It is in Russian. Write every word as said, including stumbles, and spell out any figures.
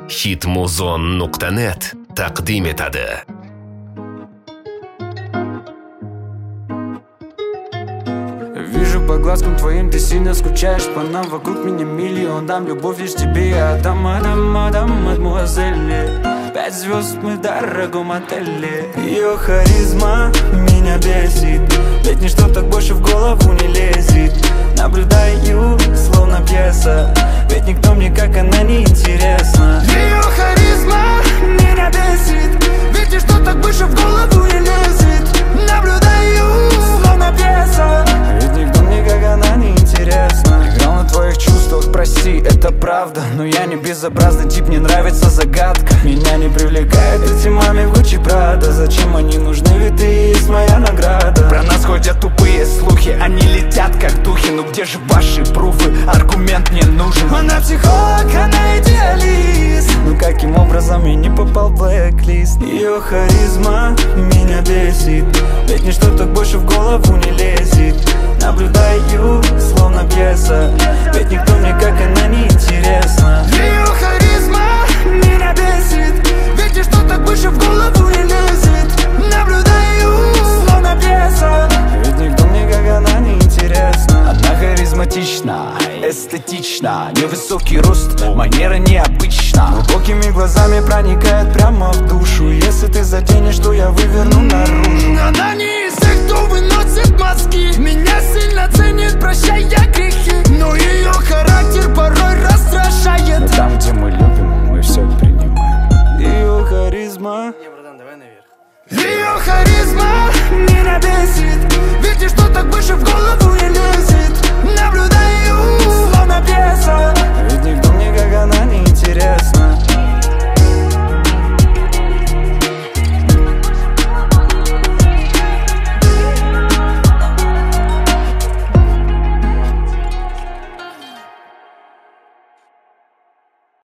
hitmuzon nuqta net taqdim etadi. Вижу по глазкам твоим, ты сильно скучаешь по нам. Вокруг меня миллион, дам любовь лишь тебе. Я отдам, отдам, отдам, мадемуазель. Пять звезд мы в дорогом отеле. Ее харизма меня бесит, ведь ничто так больше в голову не лезет. Наблюдаю, словно пьеса, ведь никто мне как она не интересна. Ее харизма меня бесит, ведь ничто так больше в голову не лезет. Наблюдаю, словно пьеса, ведь никто мне как она не интересна. Играл на твоих чувствах, прости, это правда, но я не безобразный тип, мне нравится загадка. Меня не привлекает эти маме в Гуччи Прада. Зачем они нужны, ведь ты есть моя награда. Про нас ходят тупые слухи, они летят как духи. Ну где же ваши пруфы, аргумент мне нужен. Она психолог, она идеалист, ну каким образом я не попал в блэк-лист? Ее харизма меня бесит, ведь ничто так больше в голову не лезет. Наблюдаю, словно пьеса, ведь никто мне как она не интересна. Ее харизма меня бесит, ведь ничто так больше в голову не лезет. Наблюдаю, словно пьеса, ведь никто мне как она не интересна. Она харизматична, эстетична, невысокий рост, манера необычна. Глубокими глазами проникает прямо в душу. Если ты затянешь, то я выверну наружу. Она не из тех, кто выносит мозги, меня сильно ценит, прощая грехи, но ее характер порой